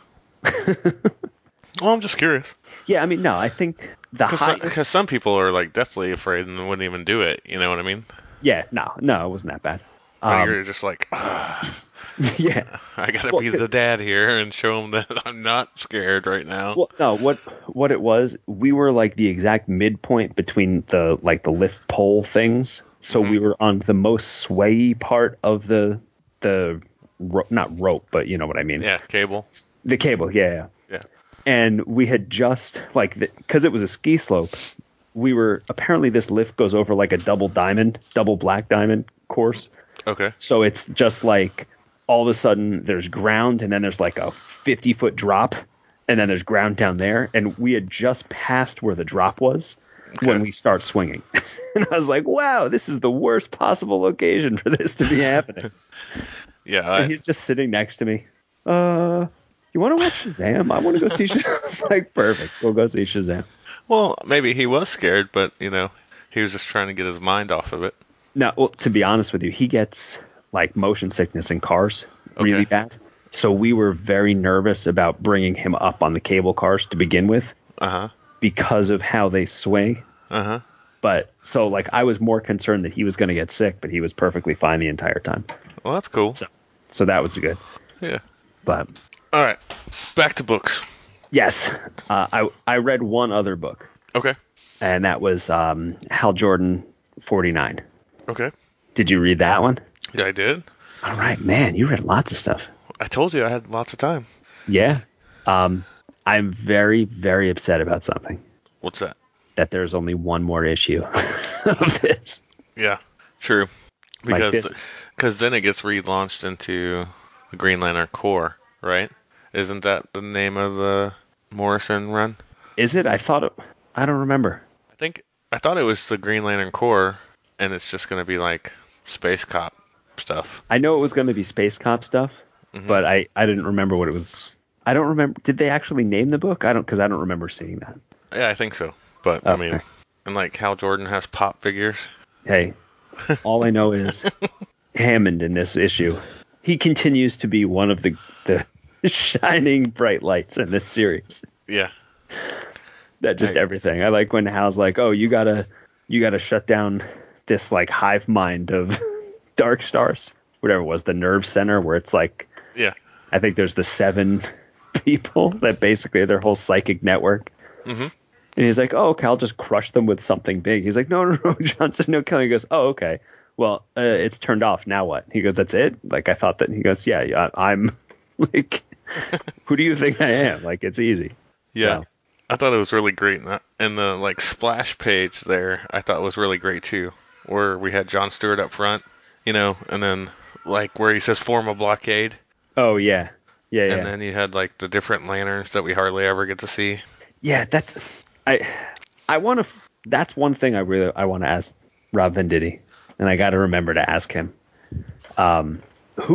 Well, I'm just curious. Yeah, I mean, no, I think the Because highest. some, some people are like deathly afraid and wouldn't even do it. You know what I mean? Yeah, no, no, it wasn't that bad. But Um, you're just like, ah, yeah. I gotta Well, be the dad here and show them that I'm not scared right now. Well, no, what what it was, we were like the exact midpoint between the like the lift pole things. So Mhm. we were on the most swayy part of the the ro- not rope, but you know what I mean. Yeah, cable. The cable, yeah, yeah. Yeah. And we had just like because it was a ski slope, we were apparently this lift goes over like a double diamond, double black diamond course. Okay. So it's just like all of a sudden there's ground and then there's like a fifty foot drop and then there's ground down there. And we had just passed where the drop was Okay. when we start swinging. And I was like, wow, this is the worst possible occasion for this to be happening. Yeah. I, And he's just sitting next to me. Uh, you want to watch Shazam? I want to go see Shazam. I'm like, perfect. We'll go see Shazam. well, maybe he was scared, but you know, he was just trying to get his mind off of it. Now, well, to be honest with you, he gets like motion sickness in cars really Okay. bad. So we were very nervous about bringing him up on the cable cars to begin with Uh huh. because of how they sway. Uh huh. But so like I was more concerned that he was going to get sick, but he was perfectly fine the entire time. Well, that's cool. So, so that was good. Yeah. But All right. Back to books. yes, uh, I I read one other book, Okay. and that was um, Hal Jordan forty-nine. Okay. Did you read that one? Yeah, I did. All right, man, you read lots of stuff. I told you I had lots of time. Yeah. Um, I'm very, very upset about something. What's that? That there's only one more issue of this. Yeah. True. Like Because this. cause then it gets relaunched into the Green Lantern Corps, right? Isn't that the name of the Morrison run? Is it? I thought it. I don't remember. I think I thought it was the Green Lantern Corps, and it's just going to be like Space Cop stuff. I know it was going to be Space Cop stuff, Mhm. but I, I didn't remember what it was. I don't remember. Did they actually name the book? I don't because I don't remember seeing that. Yeah, I think so. But I mean, Okay. and like Hal Jordan has pop figures. Hey, all I know is Hammond in this issue. He continues to be one of the the shining bright lights in this series. Yeah. That just Hey. everything. I like when Hal's like, "Oh, you gotta, you gotta shut down this like hive mind of dark stars, whatever it was, the nerve center where it's like, Yeah. I think there's the seven people that basically are their whole psychic network." Mhm. And he's like, "Oh, okay, I'll just crush them with something big." He's like, "No, no, no, Johnson, no killing." He goes, "Oh, okay. Well, uh, it's turned off. Now what?" He goes, "That's it." Like I thought that. He goes, "Yeah, yeah I'm like, who do you think I am? Like it's easy." Yeah. So, I thought it was really great. And the, and the like splash page there, I thought was really great too, where we had John Stewart up front, you know, and then like where he says form a blockade, oh yeah, yeah, yeah. and then you had like the different lanterns that we hardly ever get to see. Yeah, that's I. I want to. That's one thing I really I want to ask Rob Venditti, and I got to remember to ask him. Um, who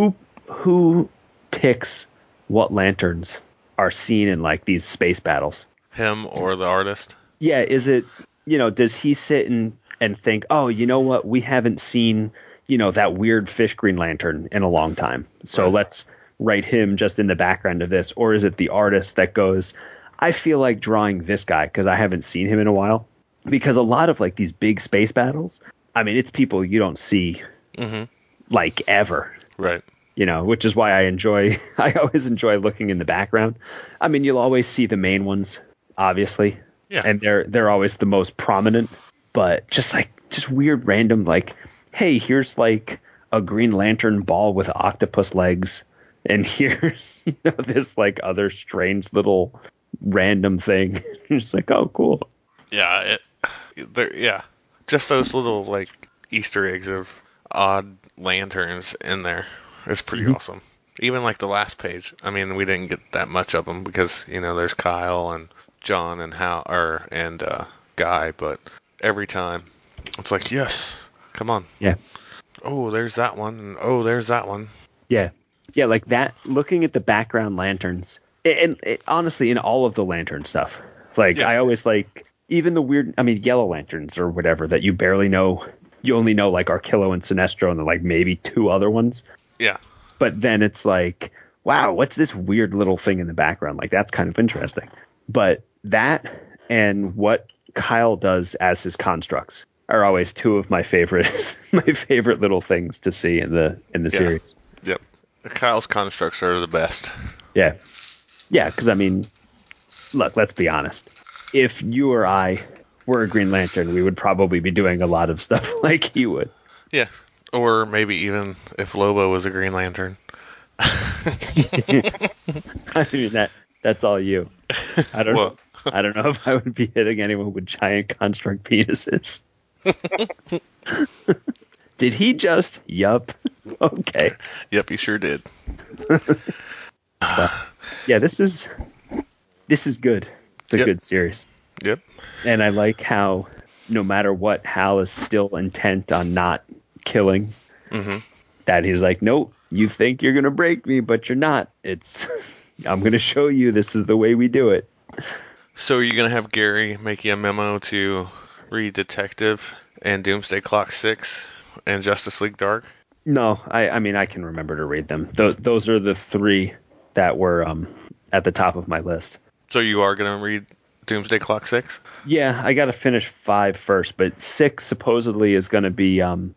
who picks what lanterns are seen in like these space battles? Him or the artist? Yeah, is it, you know, does he sit and, and think, oh, you know what, we haven't seen, you know, that weird fish Green Lantern in a long time, so right. let's write him just in the background of this? Or is it the artist that goes, I feel like drawing this guy because I haven't seen him in a while? Because a lot of like these big space battles, I mean, it's people you don't see mm-hmm. like ever. Right. You know, which is why I enjoy, I always enjoy looking in the background. I mean, you'll always see the main ones, obviously. Yeah. And they're, they're always the most prominent, but just like, just weird random, like, hey, here's like a Green Lantern ball with octopus legs. And here's, you know, this like other strange little random thing. It's like, oh, cool. Yeah. It, there, yeah. Just those little like Easter eggs of odd lanterns in there. It's pretty mm-hmm. awesome. Even like the last page. I mean, we didn't get that much of them because, you know, there's Kyle and John and Hal or and uh, Guy, but every time it's like, yes, come on. Yeah. Oh, there's that one. And oh, there's that one. Yeah. Yeah, like that, looking at the background lanterns, and, and it, honestly, in all of the lantern stuff, like yeah. I always like, even the weird, I mean, yellow lanterns or whatever that you barely know, you only know like Archillo and Sinestro and like maybe two other ones. Yeah. But then it's like, wow, what's this weird little thing in the background? Like, that's kind of interesting. But that and what Kyle does as his constructs are always two of my favorite, my favorite little things to see in the in the yeah. series. Yep. Kyle's constructs are the best. Yeah. Yeah, because, I mean, look, let's be honest. If you or I were a Green Lantern, we would probably be doing a lot of stuff like he would. Yeah. Or maybe even if Lobo was a Green Lantern. I mean, that that's all you. I don't well. know. I don't know if I would be hitting anyone with giant construct penises. Did he just? Yup. Okay. Yep, he sure did. But, yeah, this is this is good. It's a yep. good series. Yep. And I like how no matter what, Hal is still intent on not killing. Mm-hmm. That he's like, nope, you think you're gonna break me, but you're not. It's I'm gonna show you this is the way we do it. So are you gonna have Gary make you a memo to read Detective and Doomsday Clock six and Justice League Dark? No, I, I mean, I can remember to read them. Th- those are the three that were um, at the top of my list. So you are going to read Doomsday Clock six? Yeah, I got to finish five first, but six supposedly is going to be um,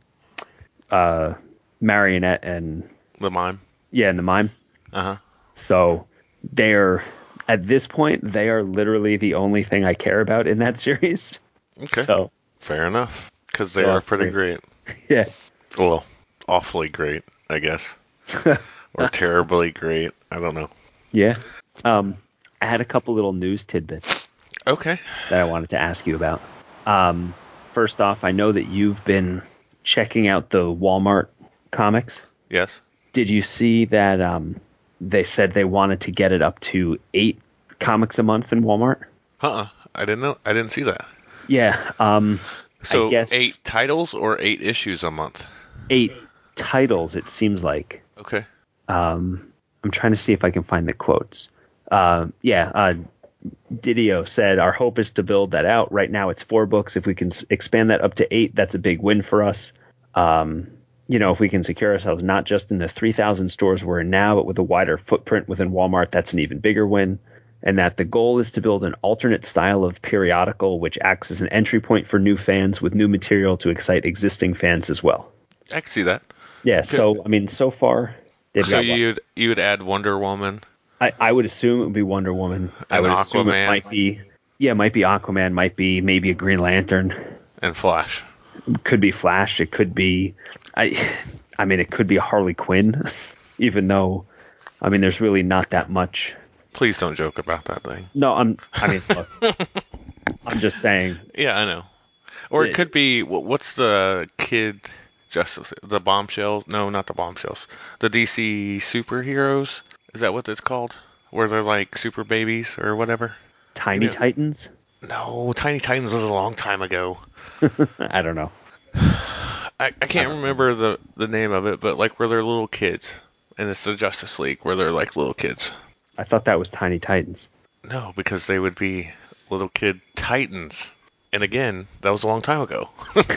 uh, Marionette and... The Mime? Yeah, and the Mime. Uh-huh. So they're, at this point, they are literally the only thing I care about in that series. Okay. So fair enough, because they so are pretty great. Yeah. Well, awfully great, I guess. Or terribly great. I don't know. Yeah. Um, I had a couple little news tidbits. Okay. That I wanted to ask you about. Um, first off, I know that you've been checking out the Walmart comics. Yes. Did you see that um, they said they wanted to get it up to eight comics a month in Walmart? Uh-uh. I didn't know. I didn't see that. Yeah. Um, so I guess eight titles or eight issues a month? Eight titles, it seems like. Okay. Um, I'm trying to see if I can find the quotes. Uh, yeah, uh, Didio said, our hope is to build that out. Right now it's four books. If we can s- expand that up to eight, that's a big win for us. Um, you know, if we can secure ourselves not just in the three thousand stores we're in now, but with a wider footprint within Walmart, that's an even bigger win. And that the goal is to build an alternate style of periodical, which acts as an entry point for new fans with new material to excite existing fans as well. I can see that. Yeah, so, I mean, so far, they've so got... So you'd, you would add Wonder Woman? I, I would assume it would be Wonder Woman. And I would Aquaman. assume it might be... Yeah, it might be Aquaman, might be maybe a Green Lantern. And Flash. Could be Flash, it could be... I I mean, it could be Harley Quinn, even though, I mean, there's really not that much... Please don't joke about that thing. No, I'm... I mean, look, I'm just saying... Yeah, I know. Or it, it could be... What's the kid... Justice, the Bombshells? No, not the Bombshells. The D C superheroes? Is that what it's called? Where they're like super babies or whatever? Tiny you know? Titans? No, Tiny Titans was a long time ago. I don't know. I, I can't I remember the, the name of it, but like where they're little kids and it's the Justice League where they're like little kids. I thought that was Tiny Titans. No, because they would be little kid Titans. And again, that was a long time ago.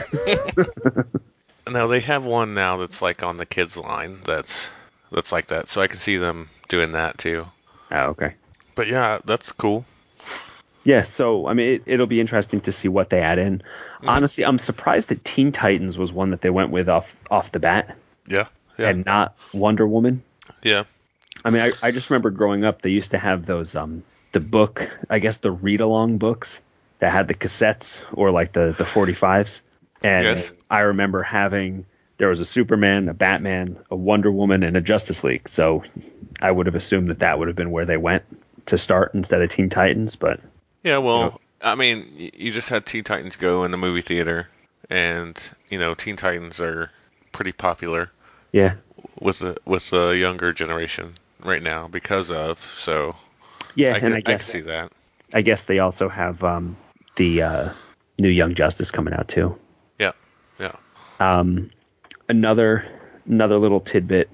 Now they have one now that's like on the kids line that's that's like that. So I can see them doing that too. Oh, okay. But yeah, that's cool. Yeah, so I mean, it, it'll be interesting to see what they add in. Mm-hmm. Honestly, I'm surprised that Teen Titans was one that they went with off off the bat. Yeah, yeah. And not Wonder Woman. Yeah. I mean, I, I just remember growing up, they used to have those um the book, I guess the read along books that had the cassettes or like the the forty-fives. And yes. I remember having, there was a Superman, a Batman, a Wonder Woman, and a Justice League. So I would have assumed that that would have been where they went to start instead of Teen Titans. But yeah, well, you know. I mean, you just had Teen Titans Go in the movie theater, and you know, Teen Titans are pretty popular. Yeah. With the with the younger generation right now because of so. Yeah, I and can, I guess I can see that. I guess they also have um, the uh, new Young Justice coming out too. Yeah, yeah. Um, another another little tidbit.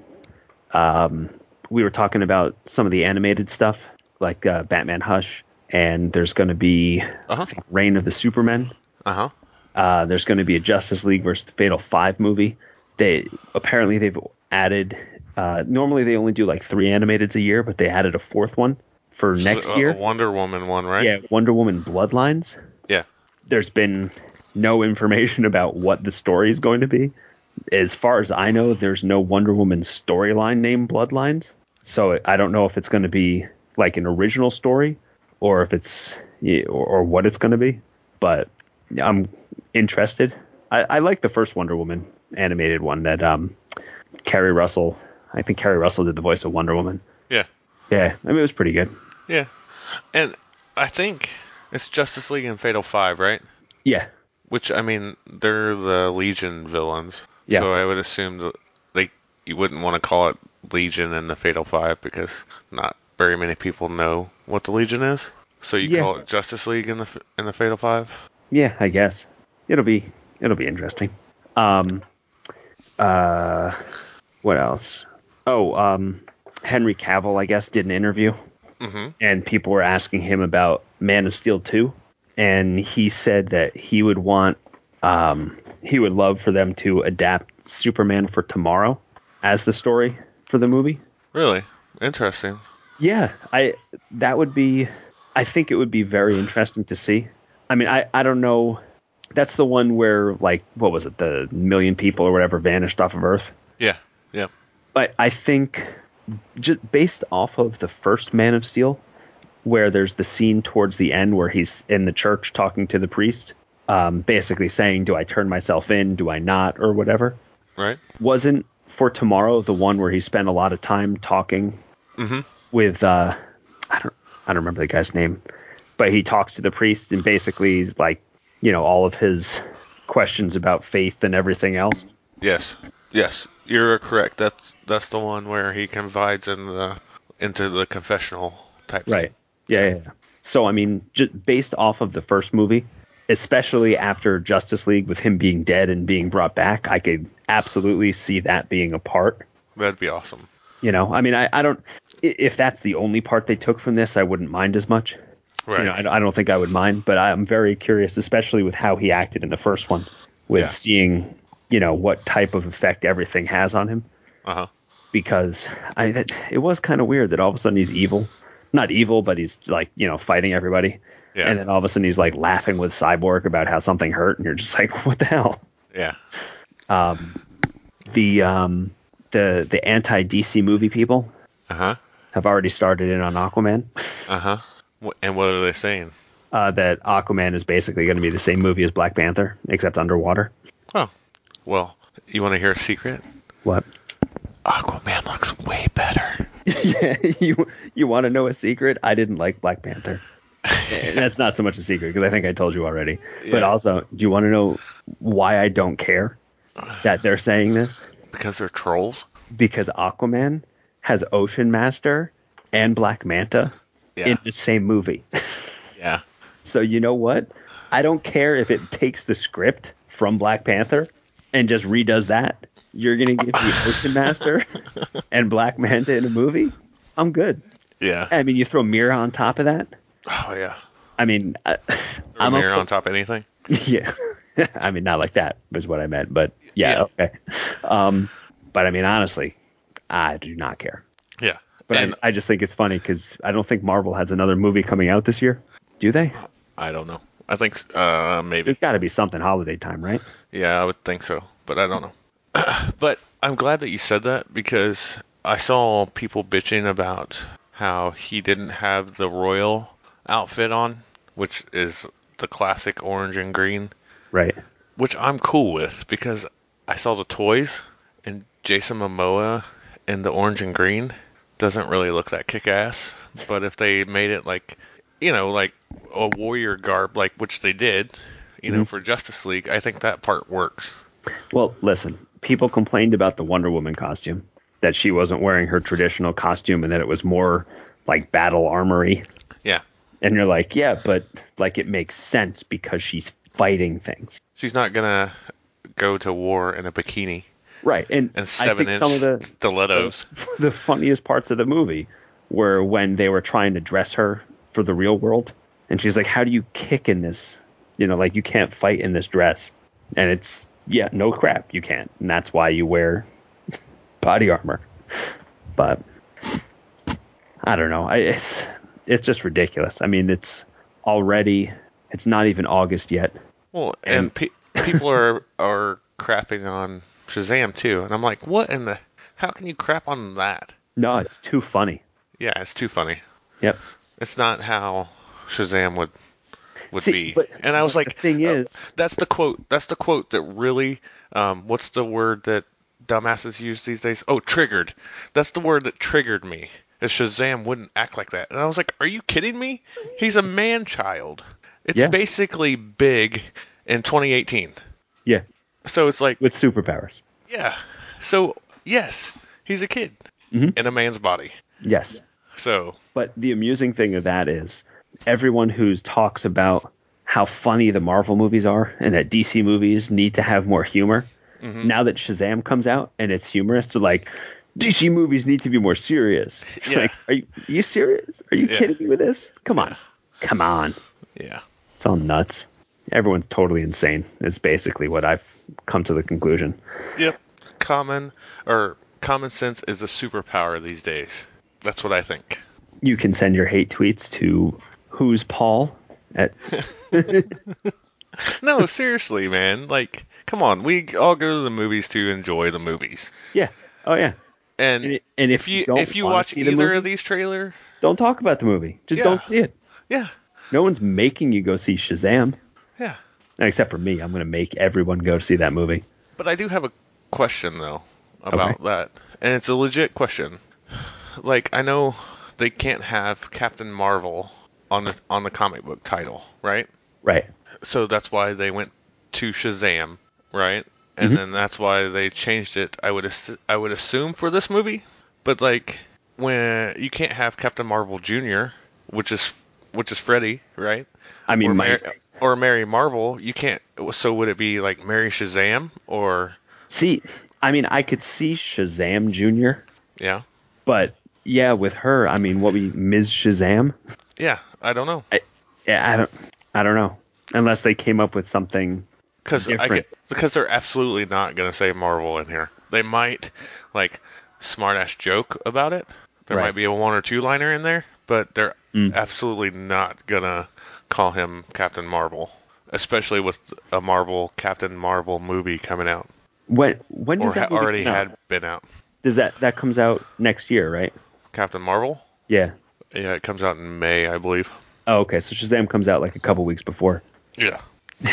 Um, we were talking about some of the animated stuff, like uh, Batman Hush, and there's going to be uh-huh. I think, Reign of the Supermen. Uh-huh. Uh There's going to be a Justice League versus the Fatal Five movie. They apparently they've added. Uh, normally they only do like three animateds a year, but they added a fourth one for next a, year. A Wonder Woman one, right? Yeah, Wonder Woman Bloodlines. Yeah. There's been no information about what the story is going to be. As far as I know, there's no Wonder Woman storyline named Bloodlines. So I don't know if it's going to be like an original story or if it's or, or what it's going to be. But I'm interested. I, I like the first Wonder Woman animated one that um, Kerry Russell. I think Kerry Russell did the voice of Wonder Woman. Yeah. Yeah. I mean, it was pretty good. Yeah. And I think it's Justice League and Fatal Five, right? Yeah. Which, I mean, they're the Legion villains. Yeah. So I would assume that they you wouldn't want to call it Legion and the Fatal Five because not very many people know what the Legion is. So you Yeah. call it Justice League and the and the Fatal Five? Yeah, I guess. It'll be it'll be interesting. Um uh what else? Oh, um Henry Cavill, I guess, did an interview. Mm-hmm. And people were asking him about Man of Steel two, and he said that he would want um he would love for them to adapt Superman for Tomorrow as the story for the movie. Really? Interesting. Yeah, I that would be I think it would be very interesting to see. I mean, I, I don't know. That's the one where, like, what was it? The million people or whatever vanished off of Earth. Yeah, yeah. But I think just based off of the first Man of Steel, where there's the scene towards the end where he's in the church talking to the priest, um, basically saying, do I turn myself in? Do I not? Or whatever. Right. Wasn't For Tomorrow the one where he spent a lot of time talking mm-hmm. with, uh, I don't, I don't remember the guy's name, but he talks to the priest and basically he's like, you know, all of his questions about faith and everything else. Yes, yes, you're correct. That's that's the one where he confides in the into the confessional type. Right. Thing. Yeah, yeah, yeah. So I mean, just based off of the first movie, especially after Justice League with him being dead and being brought back, I could absolutely see that being a part. That'd be awesome. You know, I mean, I, I don't. If that's the only part they took from this, I wouldn't mind as much. Right. You know, I, I don't think I would mind, but I'm very curious, especially with how he acted in the first one, with yeah. seeing, you know, what type of effect everything has on him. Uh-huh. Because I, that, it was kind of weird that all of a sudden he's evil. Not evil, but he's like, you know, fighting everybody. Yeah. And then all of a sudden he's like laughing with Cyborg about how something hurt. And you're just like, what the hell? Yeah. Um, the, um, the, the anti-D C movie people uh-huh. have already started in on Aquaman. Uh-huh. And what are they saying? Uh, that Aquaman is basically going to be the same movie as Black Panther, except underwater. Oh, well, you want to hear a secret? What? Aquaman looks way better. Yeah, you you want to know a secret? I didn't like Black Panther. That's not so much a secret because I think I told you already. Yeah. But also, do you want to know why I don't care that they're saying this? Because they're trolls? Because Aquaman has Ocean Master and Black Manta yeah. in the same movie. Yeah. So you know what? I don't care if it takes the script from Black Panther and just redoes that. You're gonna give me Ocean Master and Black Manta in a movie? I'm good. Yeah. I mean, you throw Mira on top of that. Oh yeah. I mean, I, Throw I'm Mira okay. on top of anything. Yeah. I mean, not like that was what I meant, but yeah, Yeah. okay. Um, but I mean, honestly, I do not care. Yeah. But and I, I just think it's funny because I don't think Marvel has another movie coming out this year. Do they? I don't know. I think uh, maybe. There's got to be something holiday time, right? Yeah, I would think so, but I don't know. But I'm glad that you said that because I saw people bitching about how he didn't have the royal outfit on, which is the classic orange and green, Right. which I'm cool with because I saw the toys and Jason Momoa in the orange and green doesn't really look that kick-ass. But if they made it like, you know, like a warrior garb, like which they did, you know, Mhm. for Justice League, I think that part works. Well, listen, people complained about the Wonder Woman costume, that she wasn't wearing her traditional costume and that it was more like battle armory. Yeah. And you're like, yeah, but like it makes sense because she's fighting things. She's not gonna go to war in a bikini Right. And and I seven think inch some of the, stilettos. the the funniest parts of the movie were when they were trying to dress her for the real world. And she's like, how do you kick in this? You know, like you can't fight in this dress. And it's, yeah, no crap, you can't. And that's why you wear body armor. But I don't know. I, it's it's just ridiculous. I mean, it's already, it's not even August yet. Well, and, And- pe- people are are crapping on Shazam too, and I'm like, what in the? How can you crap on that? No, it's too funny. Yeah, it's too funny. Yep. It's not how Shazam would would See, be. but- And I was but like, the thing uh, is- that's the quote. That's the quote that really. Um, what's the word that dumbasses use these days? Oh, triggered. That's the word that triggered me. Is Shazam wouldn't act like that, and I was like, are you kidding me? He's a man child. It's Yeah. basically Big in twenty eighteen. Yeah. So it's like, With superpowers. yeah. So yes, he's a kid Mhm. in a man's body. Yes. So But the amusing thing of that is everyone who talks about how funny the Marvel movies are and that D C movies need to have more humor. Mm-hmm. Now that Shazam comes out and it's humorous, they're like, D C movies need to be more serious. Yeah. Like, are you, are you serious? Are you Yeah. kidding me with this? Come on. Come on. yeah, It's all nuts. Everyone's totally insane. Is basically what I've come to the conclusion. yep. Common or common sense is a superpower these days. That's what I think. You can send your hate tweets to who's Paul at No, seriously, man. Like, come on. We all go to the movies to enjoy the movies. yeah. Oh yeah. And, And, and if if you don't if you wanna watch see the either movie, of these trailers, don't talk about the movie. Just Yeah. don't see it. yeah, No one's making you go see Shazam. yeah. Except for me. I'm going to make everyone go see that movie. But I do have a question though about Okay. that, and it's a legit question. Like, I know they can't have Captain Marvel on the on the comic book title, right? Right. So that's why they went to Shazam, right? And Mhm. then that's why they changed it. I would ass- I would assume for this movie, but like when you can't have Captain Marvel Junior, which is which is Freddy, right? I mean, or, my, Mar- or Mary Marvel, you can't. So would it be like Mary Shazam or see, I mean, I could see Shazam Junior, yeah, but yeah, with her, I mean, what we Miz Shazam? yeah? I don't know. I, yeah, I don't, I don't know. Unless they came up with something Because I different. get, because they're absolutely not gonna say Marvel in here. They might like smartass joke about it. There Right. might be a one or two liner in there, but they're Mm. absolutely not gonna call him Captain Marvel, especially with a Marvel Captain Marvel movie coming out When when or does ha- that movie already come out? had been out. Does that that comes out next year, right? Captain Marvel, Yeah. yeah, it comes out in May, I believe. Oh, okay. So Shazam comes out like a couple weeks before. Yeah,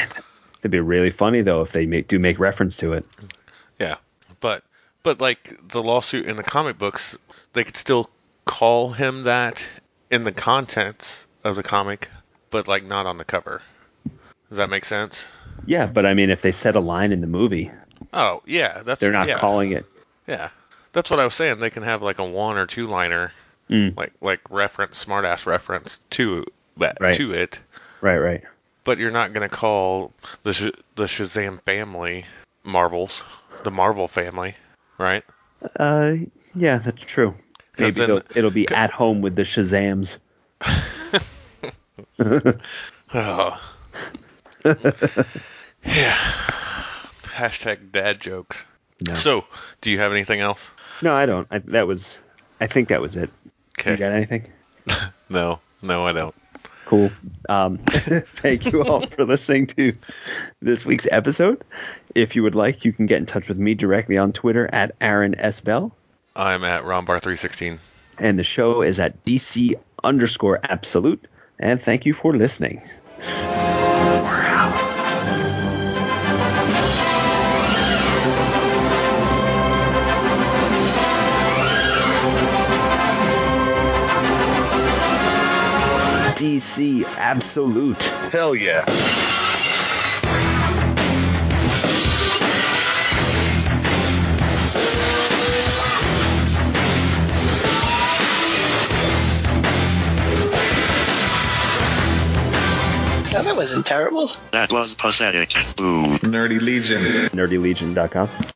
It'd be really funny though if they make, do make reference to it. yeah, but but like the lawsuit in the comic books, they could still call him that in the contents of the comic, but like not on the cover. Does that make sense? Yeah, but I mean, if they said a line in the movie, Oh yeah, that's they're not yeah, calling it. yeah. That's what I was saying. They can have like a one or two liner, Mm. like like reference, smartass reference to that Right. to it. Right, right. But you're not gonna call the Sh- the Shazam family Marvels. the Marvel family, right? Uh, yeah, that's true. Maybe then- it'll, it'll be at home with the Shazams. Oh. Yeah. Hashtag dad jokes. No. So, do you have anything else? No, I don't. I, that was. I think that was it. Okay. You got anything? No, no, I don't. Cool. Um, thank you all for listening to this week's episode. If you would like, you can get in touch with me directly on Twitter at Aaron S. Bell. I'm at Rombar three sixteen. And the show is at D C underscore absolute. And thank you for listening. D C absolute. Hell yeah. Oh, that wasn't terrible. That was pathetic. Ooh. Nerdy Legion. nerdy legion dot com.